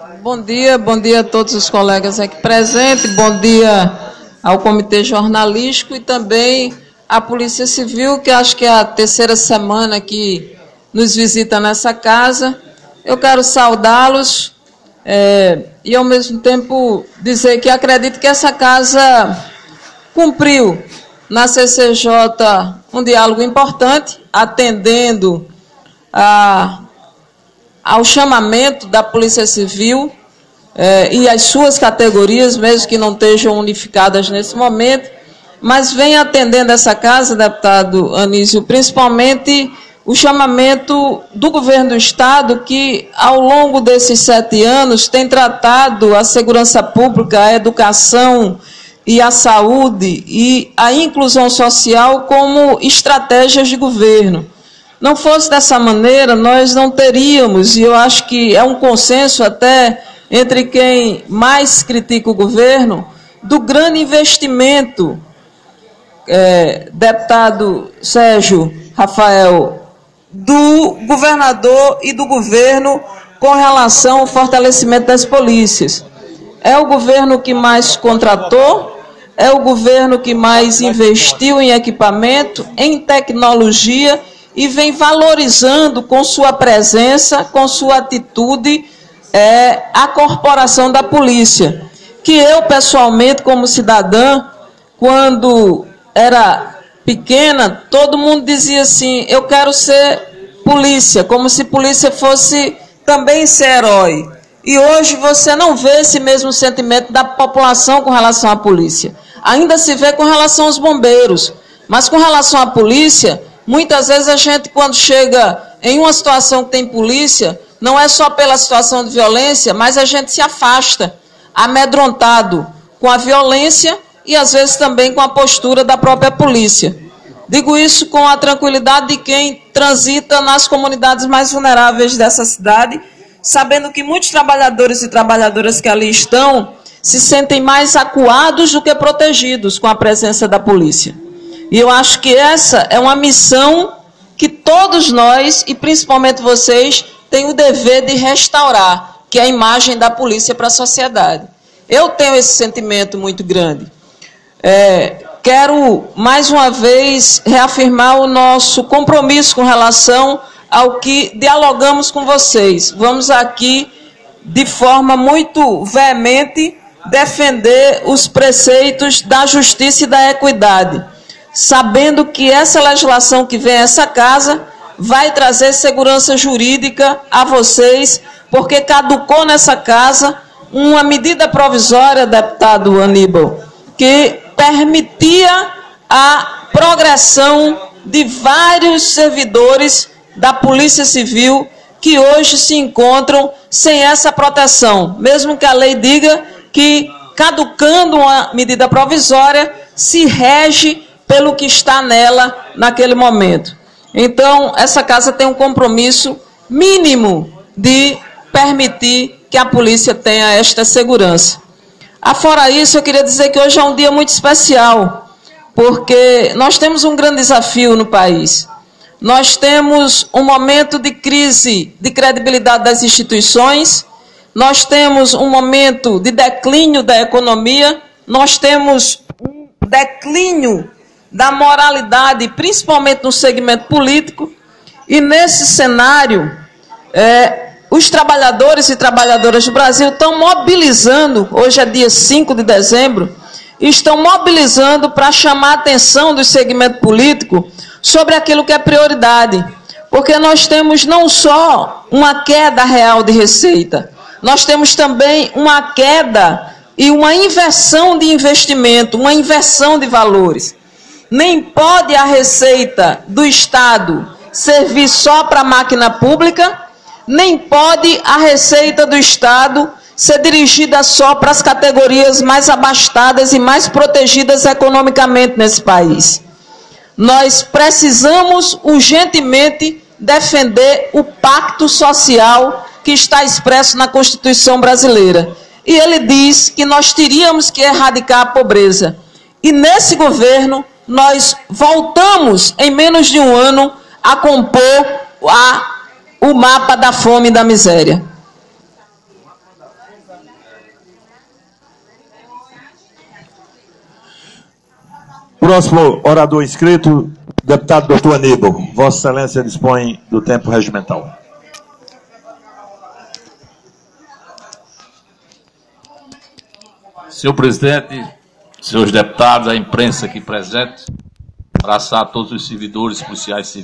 Bom dia a todos os colegas aqui presentes, bom dia ao Comitê Jornalístico e também à Polícia Civil, que acho que é a terceira semana que nos visita nessa casa. Eu quero saudá-los e, ao mesmo tempo, dizer que acredito que essa casa cumpriu na CCJ um diálogo importante, atendendo ao chamamento da Polícia Civil e as suas categorias, mesmo que não estejam unificadas nesse momento, mas vem atendendo essa casa, deputado Anísio, principalmente o chamamento do governo do Estado, que ao longo desses 7 anos tem tratado a segurança pública, a educação e a saúde e a inclusão social como estratégias de governo. Não fosse dessa maneira, nós não teríamos, e eu acho que é um consenso até entre quem mais critica o governo, do grande investimento, deputado Sérgio Rafael, do governador e do governo com relação ao fortalecimento das polícias. É o governo que mais contratou, é o governo que mais investiu em equipamento, em tecnologia, e vem valorizando com sua presença, com sua atitude, a corporação da polícia. Que eu, pessoalmente, como cidadã, quando era pequena, todo mundo dizia assim, eu quero ser polícia, como se polícia fosse também ser herói. E hoje você não vê esse mesmo sentimento da população com relação à polícia. Ainda se vê com relação aos bombeiros, mas com relação à polícia, muitas vezes a gente, quando chega em uma situação que tem polícia, não é só pela situação de violência, mas a gente se afasta, amedrontado com a violência e às vezes também com a postura da própria polícia. Digo isso com a tranquilidade de quem transita nas comunidades mais vulneráveis dessa cidade, sabendo que muitos trabalhadores e trabalhadoras que ali estão se sentem mais acuados do que protegidos com a presença da polícia. E eu acho que essa é uma missão que todos nós, e principalmente vocês, têm o dever de restaurar, que é a imagem da polícia para a sociedade. Eu tenho esse sentimento muito grande. Quero, mais uma vez, reafirmar o nosso compromisso com relação ao que dialogamos com vocês. Vamos aqui, de forma muito veemente, defender os preceitos da justiça e da equidade, sabendo que essa legislação que vem a essa casa vai trazer segurança jurídica a vocês, porque caducou nessa casa uma medida provisória, deputado Aníbal, que permitia a progressão de vários servidores da Polícia Civil que hoje se encontram sem essa proteção, mesmo que a lei diga que, caducando uma medida provisória, se rege pelo que está nela naquele momento. Então, essa casa tem um compromisso mínimo de permitir que a polícia tenha esta segurança. Afora isso, eu queria dizer que hoje é um dia muito especial, porque nós temos um grande desafio no país. Nós temos um momento de crise de credibilidade das instituições, nós temos um momento de declínio da economia, nós temos um declínio da moralidade, principalmente no segmento político, e nesse cenário, os trabalhadores e trabalhadoras do Brasil estão mobilizando, hoje é dia 5 de dezembro, estão mobilizando para chamar a atenção do segmento político sobre aquilo que é prioridade, porque nós temos não só uma queda real de receita, nós temos também uma queda e uma inversão de investimento, uma inversão de valores. Nem pode a receita do Estado servir só para a máquina pública, nem pode a receita do Estado ser dirigida só para as categorias mais abastadas e mais protegidas economicamente nesse país. Nós precisamos urgentemente defender o pacto social que está expresso na Constituição brasileira. E ele diz que nós teríamos que erradicar a pobreza. E nesse governo, nós voltamos, em menos de um ano, a compor o mapa da fome e da miséria. Próximo orador inscrito, deputado doutor Aníbal. Vossa Excelência dispõe do tempo regimental. Senhor presidente, senhores deputados, a imprensa aqui presente, abraçar todos os servidores policiais civis.